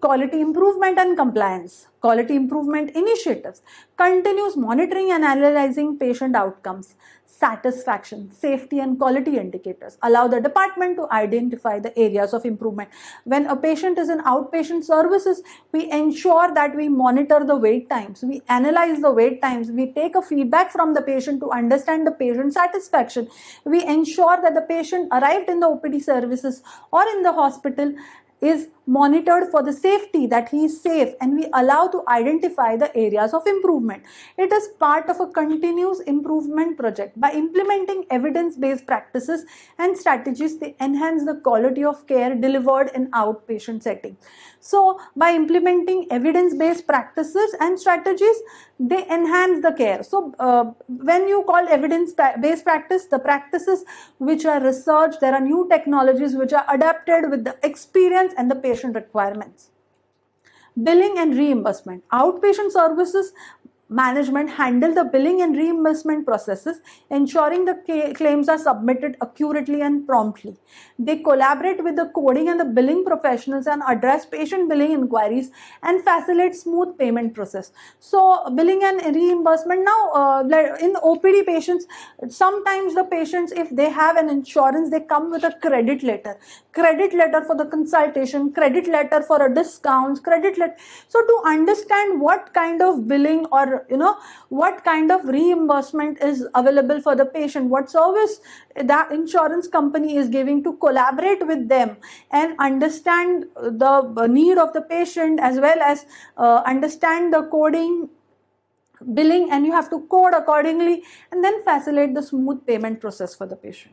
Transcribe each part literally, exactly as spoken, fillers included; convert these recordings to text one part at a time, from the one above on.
quality improvement and compliance, quality improvement initiatives, continuous monitoring and analyzing patient outcomes, satisfaction, safety and quality indicators allow the department to identify the areas of improvement. When a patient is in outpatient services, we ensure that we monitor the wait times, we analyze the wait times, we take a feedback from the patient to understand the patient satisfaction. We ensure that the patient arrived in the O P D services or in the hospital is monitored for the safety, that he is safe, and we allow to identify the areas of improvement. It is part of a continuous improvement project. By implementing evidence-based practices and strategies, they enhance the quality of care delivered in outpatient setting. So by implementing evidence-based practices and strategies, they enhance the care. So uh, when you call evidence-based practice, the practices which are researched, there are new technologies which are adapted with the experience and the patient requirements. Billing and reimbursement. Outpatient services management handle the billing and reimbursement processes, ensuring the claims are submitted accurately and promptly. They collaborate with the coding and the billing professionals and address patient billing inquiries and facilitate smooth payment process. So billing and reimbursement now, uh, in O P D patients, sometimes the patients, if they have an insurance, they come with a credit letter. Credit letter for the consultation, credit letter for a discount, credit letter. So to understand what kind of billing or you know what kind of reimbursement is available for the patient, what service the insurance company is giving, to collaborate with them and understand the need of the patient, as well as uh, understand the coding, billing, and you have to code accordingly, and then facilitate the smooth payment process for the patient.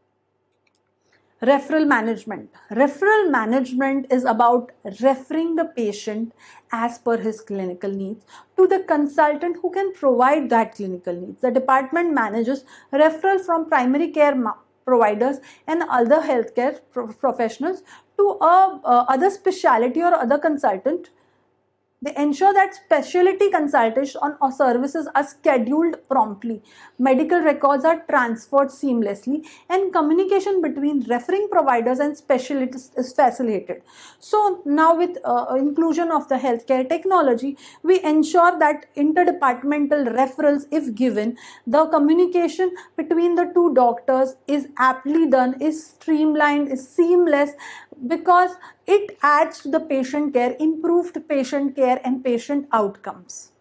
Referral management. Referral management is about referring the patient as per his clinical needs to the consultant who can provide that clinical needs. The department manages referral from primary care providers and other healthcare pro professionals to a, a other specialty or other consultant. They ensure that specialty consultations or services are scheduled promptly, medical records are transferred seamlessly, and communication between referring providers and specialists is facilitated. So now with uh, inclusion of the healthcare technology, we ensure that interdepartmental referrals, if given, the communication between the two doctors is aptly done, is streamlined, is seamless, because it adds to the patient care, improved patient care and patient outcomes.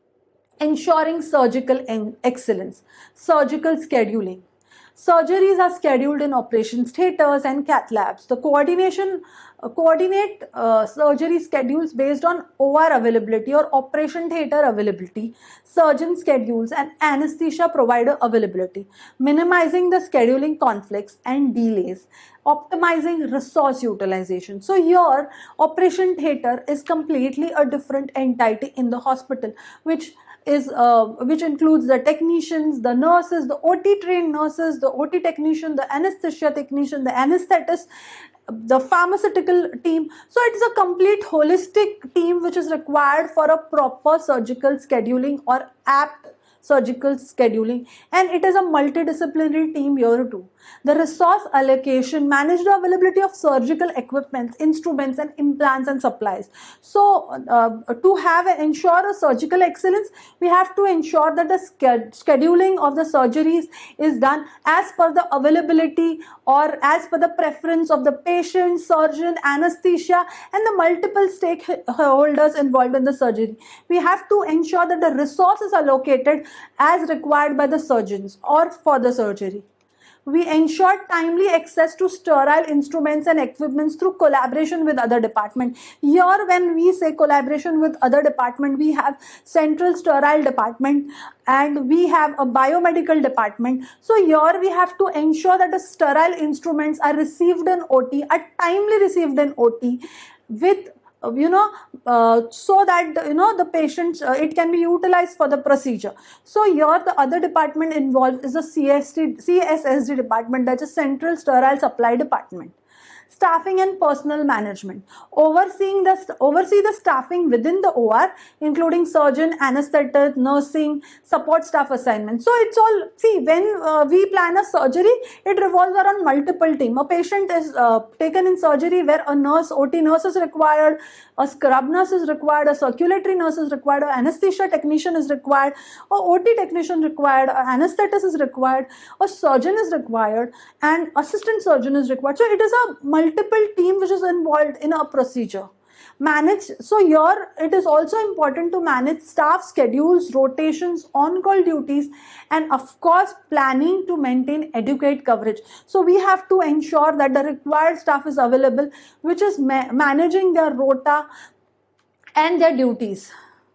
Ensuring surgical excellence. Surgical scheduling. Surgeries are scheduled in operations theatres and cath labs. The coordination uh, coordinate uh, surgery schedules based on O R availability or operation theatre availability, surgeon schedules and anesthesia provider availability, minimizing the scheduling conflicts and delays, optimizing resource utilization. So your operation theatre is completely a different entity in the hospital, which is uh, which includes the technicians, the nurses, the O T trained nurses, the O T technician, the anesthesia technician, the anesthetist, the pharmaceutical team. So it is a complete holistic team which is required for a proper surgical scheduling or apt surgical scheduling, and it is a multidisciplinary team here too. The resource allocation manage the availability of surgical equipment, instruments and implants and supplies. So uh, to have and ensure a surgical excellence, we have to ensure that the scheduling of the surgeries is done as per the availability or as per the preference of the patient, surgeon, anesthesia and the multiple stakeholders involved in the surgery. We have to ensure that the resources are allocated as required by the surgeons or for the surgery. We ensure timely access to sterile instruments and equipments through collaboration with other departments. Here when we say collaboration with other departments, we have central sterile department and we have a biomedical department. So here we have to ensure that the sterile instruments are received in O T, are timely received in O T with you know, uh, so that, you know, the patients, uh, it can be utilized for the procedure. So here the other department involved is the C S S D department, that is Central Sterile Supply Department. staffing and personnel management. Overseeing the oversee the staffing within the O R, including surgeon, anesthetist, nursing, support staff assignment. So it's all, see, when uh, we plan a surgery, it revolves around multiple team. A patient is uh, taken in surgery where a nurse, O T nurse is required, a scrub nurse is required, a circulatory nurse is required, an anesthesia technician is required, a O T technician required, an anesthetist is required, a surgeon is required, and assistant surgeon is required. So it is a multiple team which is involved in a procedure. Manage, so here it is also important to manage staff schedules, rotations, on-call duties, and of course planning to maintain adequate coverage. So we have to ensure that the required staff is available, which is ma managing their rota and their duties.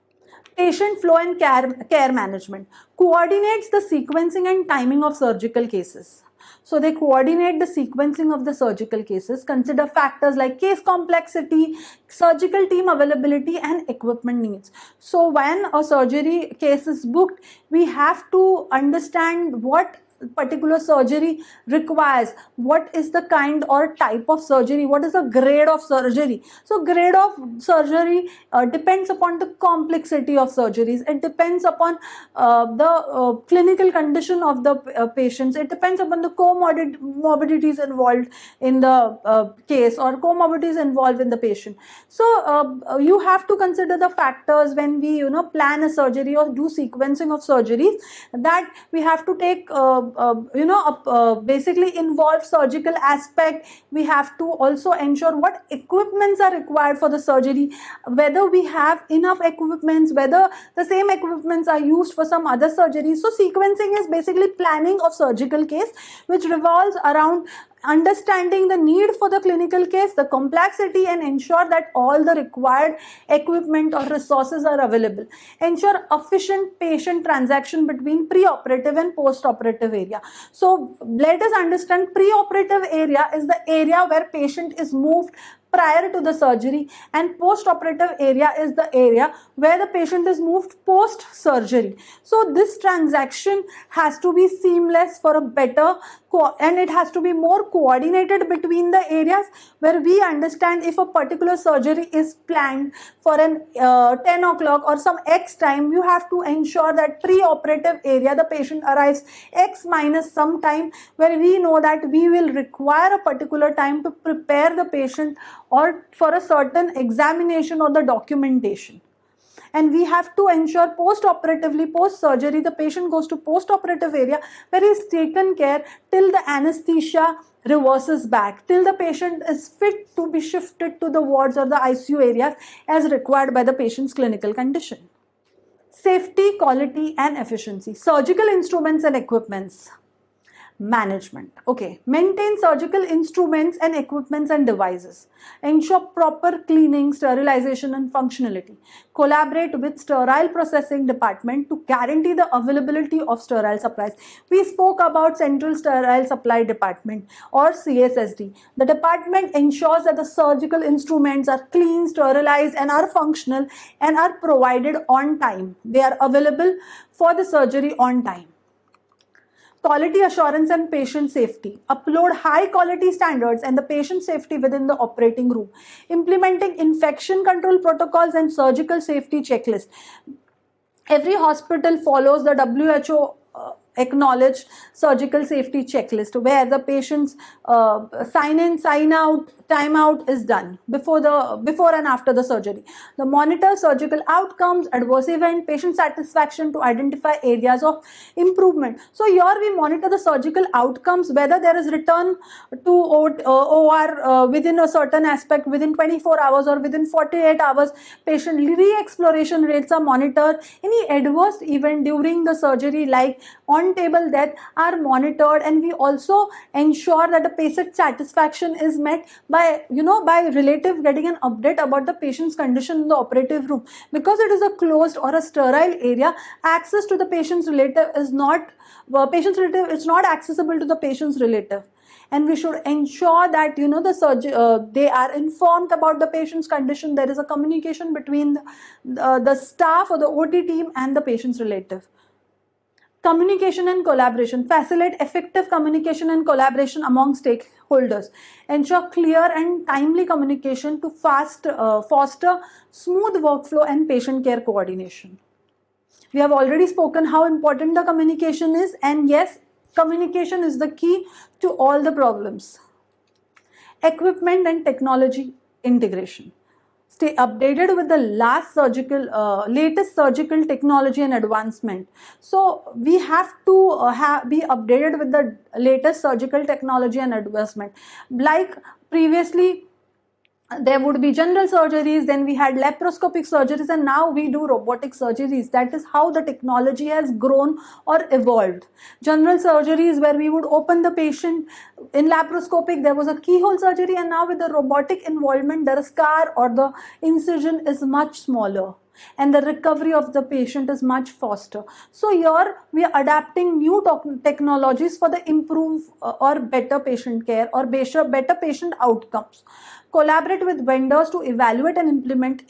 Patient flow and care, care management coordinates the sequencing and timing of surgical cases. So they coordinate the sequencing of the surgical cases, consider factors like case complexity, surgical team availability, and equipment needs. So when a surgery case is booked, we have to understand what particular surgery requires, what is the kind or type of surgery, what is the grade of surgery. So grade of surgery uh, depends upon the complexity of surgeries, it depends upon uh, the uh, clinical condition of the uh, patients, it depends upon the comorbidities involved in the uh, case or comorbidities involved in the patient. So uh, you have to consider the factors when we you know plan a surgery or do sequencing of surgeries, that we have to take uh, Uh, you know uh, basically involve surgical aspect. We have to also ensure what equipments are required for the surgery, whether we have enough equipments, whether the same equipments are used for some other surgeries. So sequencing is basically planning of surgical case, which revolves around understanding the need for the clinical case, the complexity, and ensure that all the required equipment or resources are available. Ensure efficient patient transaction between pre-operative and post-operative area. So let us understand, pre-operative area is the area where patient is moved prior to the surgery, and post-operative area is the area where the patient is moved post-surgery. So this transaction has to be seamless for a better, and it has to be more coordinated between the areas, where we understand if a particular surgery is planned for an uh, ten o'clock or some X time, you have to ensure that pre-operative area the patient arrives X minus some time, where we know that we will require a particular time to prepare the patient or for a certain examination or the documentation. And we have to ensure post-operatively, post-surgery, the patient goes to post-operative area where he is taken care till the anesthesia reverses back, till the patient is fit to be shifted to the wards or the I C U areas as required by the patient's clinical condition. Safety, quality, and efficiency. Surgical instruments and equipments management. Okay, maintain surgical instruments and equipments and devices. Ensure proper cleaning, sterilization, and functionality. Collaborate with sterile processing department to guarantee the availability of sterile supplies. We spoke about Central Sterile Supply Department or C S S D. The department ensures that the surgical instruments are clean, sterilized, and are functional and are provided on time. They are available for the surgery on time. Quality assurance and patient safety. Upload high quality standards and the patient safety within the operating room. Implementing infection control protocols and surgical safety checklist. Every hospital follows the W H O uh, acknowledged surgical safety checklist, where the patient's uh, sign in, sign out, time out is done before the before and after the surgery. The monitor surgical outcomes, adverse event, patient satisfaction to identify areas of improvement. So here we monitor the surgical outcomes, whether there is return to O R uh, within a certain aspect within twenty-four hours or within forty-eight hours. Patient re-exploration rates are monitored. Any adverse event during the surgery like on-table death are monitored, and we also ensure that the patient satisfaction is met by you know by relative getting an update about the patient's condition in the operative room. Because it is a closed or a sterile area, access to the patient's relative is not uh, patient's relative is not accessible to the patient's relative. And we should ensure that you know the surgeon uh, they are informed about the patient's condition. There is a communication between the, uh, the staff or the O T team and the patient's relative. Communication and collaboration. Facilitate effective communication and collaboration among stakeholders. Ensure clear and timely communication to fast, uh, foster smooth workflow and patient care coordination. We have already spoken how important the communication is, and yes, communication is the key to all the problems. Equipment and technology integration. Stay updated with the last surgical, uh, latest surgical technology and advancement. So we have to uh, have, be updated with the latest surgical technology and advancement. Like previously, there would be general surgeries, then we had laparoscopic surgeries, and now we do robotic surgeries. That is how the technology has grown or evolved. General surgeries where we would open the patient. In laparoscopic, there was a keyhole surgery, and now with the robotic involvement, the scar or the incision is much smaller, and the recovery of the patient is much faster. So here we are adapting new technologies for the improve uh, or better patient care or better, better patient outcomes. Collaborate with vendors to evaluate and implement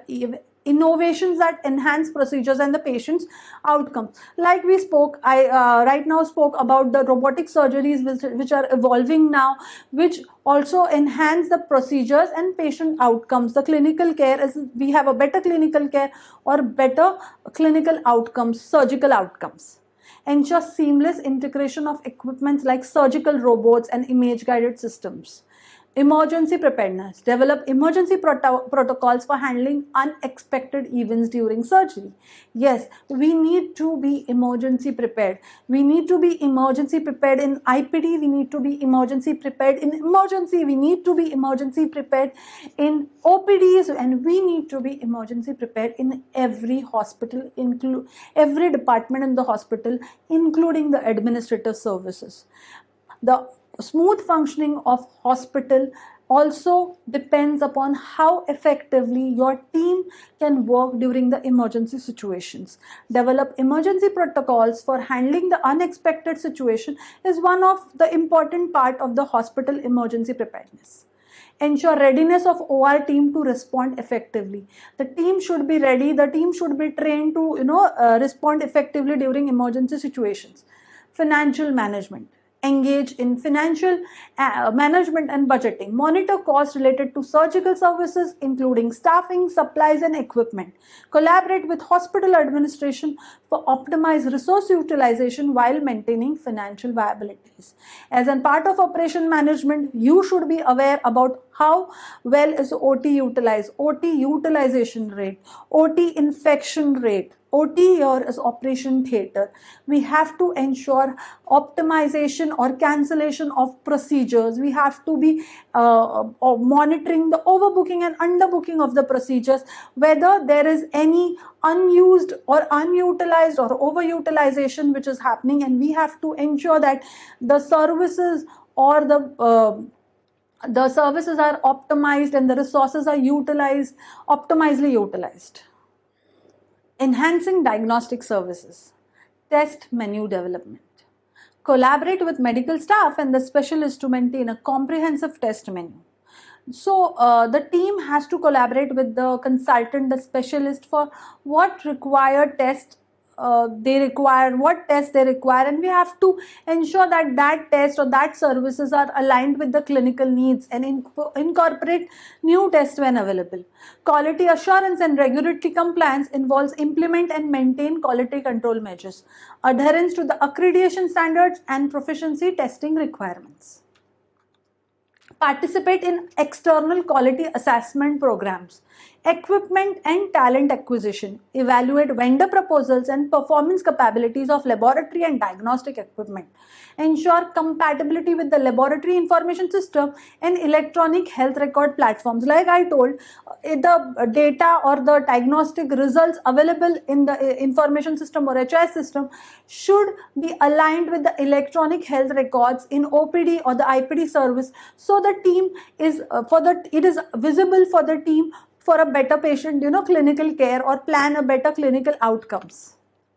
innovations that enhance procedures and the patient's outcomes. Like we spoke, I uh, right now spoke about the robotic surgeries which, which are evolving now, which also enhance the procedures and patient outcomes. The clinical care is, we have a better clinical care or better clinical outcomes, surgical outcomes. Ensure seamless integration of equipments like surgical robots and image guided systems. Emergency preparedness. Develop emergency proto protocols for handling unexpected events during surgery. Yes, we need to be emergency prepared. We need to be emergency prepared in I P D. We need to be emergency prepared in emergency. We need to be emergency prepared in O P Ds, and we need to be emergency prepared in every hospital, include every department in the hospital, including the administrative services. The smooth functioning of hospital also depends upon how effectively your team can work during the emergency situations. Develop emergency protocols for handling the unexpected situation is one of the important part of the hospital emergency preparedness. Ensure readiness of O R team to respond effectively. The team should be ready, the team should be trained to you know uh, respond effectively during emergency situations. Financial management. Engage in financial uh, management and budgeting. Monitor costs related to surgical services, including staffing, supplies, and equipment. Collaborate with hospital administration for optimized resource utilization while maintaining financial viabilities. As a part of operation management, you should be aware about how well is O T utilized, O T utilization rate, O T infection rate. O T here is operation theatre. We have to ensure optimization or cancellation of procedures. We have to be uh, uh, monitoring the overbooking and underbooking of the procedures, whether there is any unused or unutilized or overutilization which is happening, and we have to ensure that the services or the uh, the services are optimized and the resources are utilized, optimally utilized. Enhancing diagnostic services. Test menu development. Collaborate with medical staff and the specialists to maintain a comprehensive test menu. So uh, the team has to collaborate with the consultant, the specialist, for what required test uh, they require, what tests they require, and we have to ensure that that test or that services are aligned with the clinical needs and in incorporate new tests when available. Quality assurance and regulatory compliance involves implement and maintain quality control measures, adherence to the accreditation standards and proficiency testing requirements. Participate in external quality assessment programs. Equipment and talent acquisition. Evaluate vendor proposals and performance capabilities of laboratory and diagnostic equipment. Ensure compatibility with the laboratory information system and electronic health record platforms. Like I told, the data or the diagnostic results available in the information system or H I S system should be aligned with the electronic health records in O P D or the I P D service, so the team is uh, for the it is visible for the team for a better patient, you know, clinical care or plan a better clinical outcomes.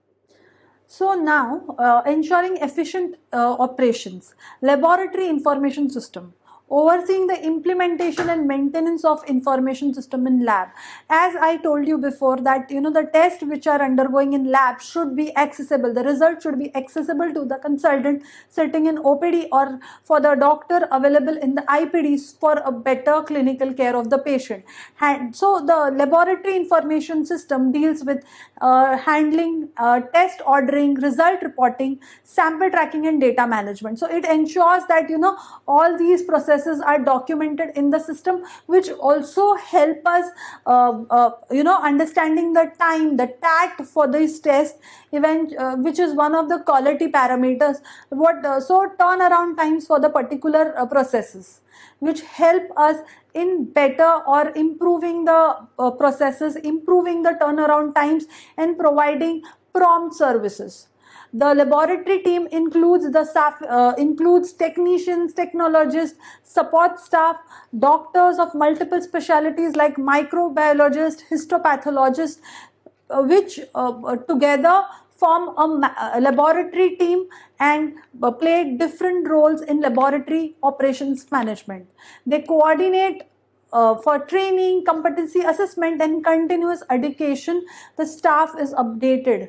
So now, uh, ensuring efficient uh, operations. Laboratory information system. overseeing the implementation and maintenance of information system in lab. As I told you before that, you know, the tests which are undergoing in lab should be accessible. The result should be accessible to the consultant sitting in O P D or for the doctor available in the I P Ds for a better clinical care of the patient. And so the laboratory information system deals with uh, handling, uh, test ordering, result reporting, sample tracking and data management. So it ensures that, you know, all these processes are documented in the system, which also help us uh, uh, you know, understanding the time, the T A T for this test event, uh, which is one of the quality parameters. What uh, so turnaround times for the particular uh, processes, which help us in better or improving the uh, processes, improving the turnaround times and providing prompt services. The laboratory team includes the staff, uh, includes technicians, technologists, support staff, doctors of multiple specialties like microbiologists, histopathologists, uh, which uh, together form a, a laboratory team and uh, play different roles in laboratory operations management. They coordinate uh, for training, competency assessment and continuous education. The staff is updated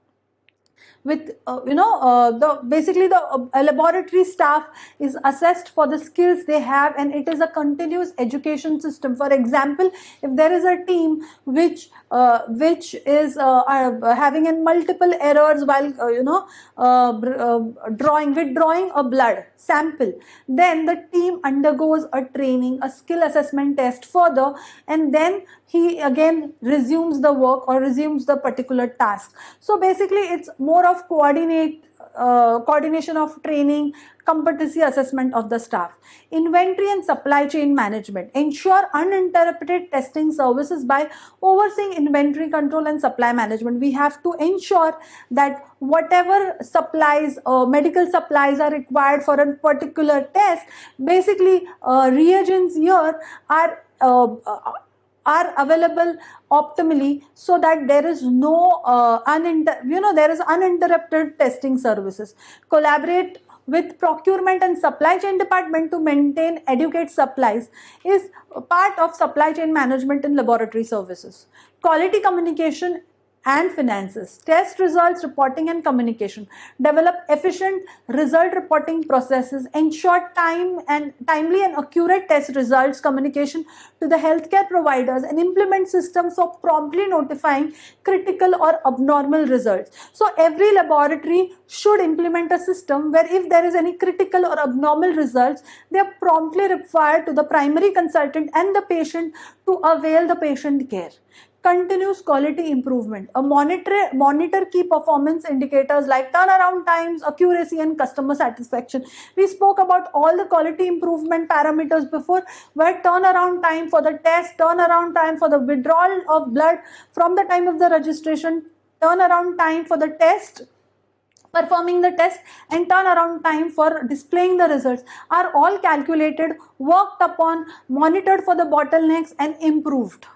with uh, you know uh, the basically the uh, laboratory staff is assessed for the skills they have, and it is a continuous education system. For example, if there is a team which uh, which is uh, uh, having in multiple errors while uh, you know uh, uh, drawing withdrawing a blood sample, then the team undergoes a training, a skill assessment test further, and then he again resumes the work or resumes the particular task. So basically it's more of coordinate uh, coordination of training, competency assessment of the staff. Inventory and supply chain management ensure uninterrupted testing services by overseeing inventory control and supply management. We have to ensure that whatever supplies, uh, medical supplies are required for a particular test, basically uh, reagents here are uh, uh, are available optimally, so that there is no uh, uninter you know there is uninterrupted testing services. Collaborate with procurement and supply chain department to maintain adequate supplies is part of supply chain management in laboratory services. Quality communication and finances, test results reporting and communication, develop efficient result reporting processes, ensure time and timely and accurate test results communication to the healthcare providers, and implement systems for promptly notifying critical or abnormal results. So every laboratory should implement a system where if there is any critical or abnormal results, they are promptly referred to the primary consultant and the patient to avail the patient care. Continuous quality improvement. A monitor, monitor key performance indicators like turnaround times, accuracy and customer satisfaction. We spoke about all the quality improvement parameters before, where turnaround time for the test, turnaround time for the withdrawal of blood from the time of the registration, turnaround time for the test, performing the test, and turnaround time for displaying the results are all calculated, worked upon, monitored for the bottlenecks and improved.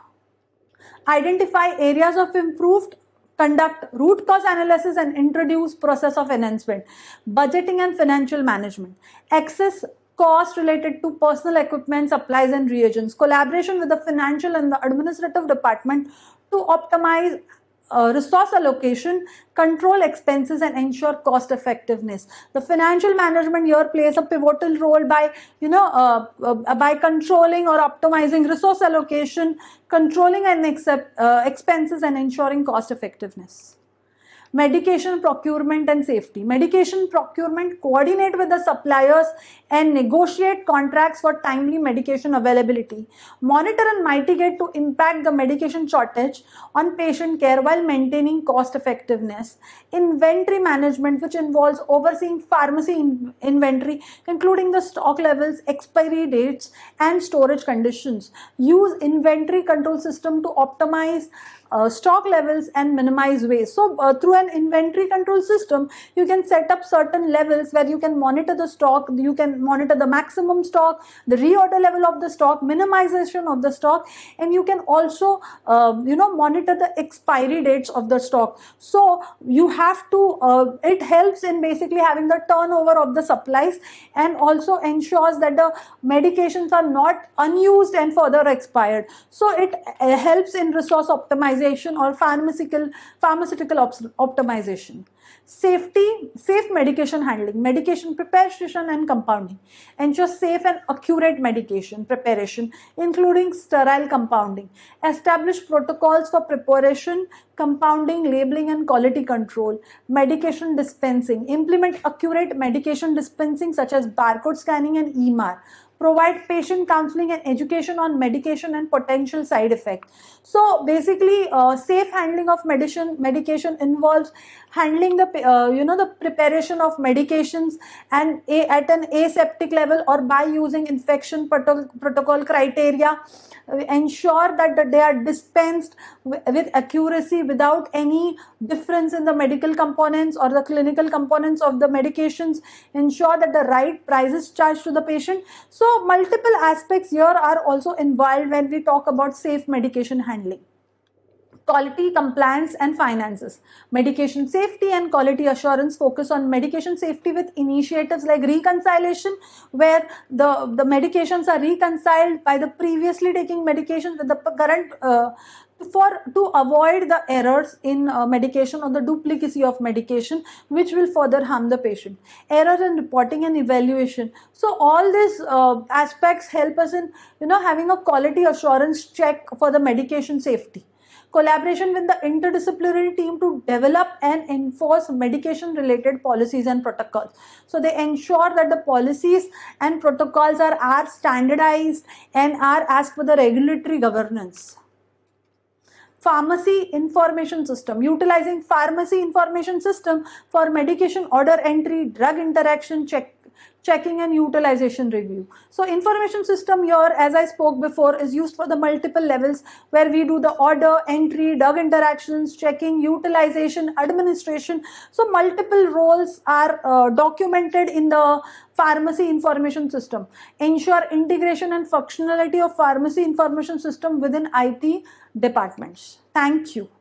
Identify areas of improved, conduct root cause analysis and introduce process of enhancement. Budgeting and financial management. Access cost related to personal equipment, supplies and reagents. Collaboration with the financial and the administrative department to optimize Uh, resource allocation, control expenses and ensure cost effectiveness. The financial management here plays a pivotal role by, you know, uh, uh, by controlling or optimizing resource allocation, controlling and accept, uh, expenses and ensuring cost effectiveness. Medication procurement and safety. Medication procurement, coordinate with the suppliers and negotiate contracts for timely medication availability. Monitor and mitigate to impact the medication shortage on patient care while maintaining cost effectiveness. Inventory management, which involves overseeing pharmacy in inventory, including the stock levels, expiry dates and storage conditions. Use inventory control system to optimize uh, stock levels and minimize waste. So uh, through an inventory control system, you can set up certain levels where you can monitor the stock, you can monitor the maximum stock, the reorder level of the stock, minimization of the stock, and you can also uh, you know monitor the expiry dates of the stock. So you have to, uh, it helps in basically having the turnover of the supplies, and also ensures that the medications are not unused and further expired. So it uh, helps in resource optimization or pharmaceutical pharmaceutical op optimization. Safety, safe medication handling, medication preparation and compounding. Ensure safe and accurate medication preparation, including sterile compounding. Establish protocols for preparation, compounding, labeling and quality control. Medication dispensing. Implement accurate medication dispensing such as barcode scanning and E M A R. Provide patient counseling and education on medication and potential side effects. So basically, uh, safe handling of medicine medication involves handling the uh, you know the preparation of medications and a, at an aseptic level or by using infection proto protocol criteria. Ensure that they are dispensed with accuracy without any difference in the medical components or the clinical components of the medications. Ensure that the right price is charged to the patient. So multiple aspects here are also involved when we talk about safe medication handling. Quality, compliance and finances. Medication safety and quality assurance focus on medication safety with initiatives like reconciliation, where the, the medications are reconciled by the previously taking medications with the current uh, for to avoid the errors in uh, medication or the duplicacy of medication, which will further harm the patient. Error in reporting and evaluation. So all these uh, aspects help us in you know having a quality assurance check for the medication safety. Collaboration with the interdisciplinary team to develop and enforce medication related policies and protocols. So they ensure that the policies and protocols are, are standardized and are as per the regulatory governance. Pharmacy information system. Utilizing pharmacy information system for medication order entry, drug interaction check, checking and utilization review. So information system here, as I spoke before, is used for the multiple levels where we do the order, entry, drug interactions, checking, utilization, administration. So multiple roles are uh, documented in the pharmacy information system. Ensure integration and functionality of pharmacy information system within I T departments. Thank you.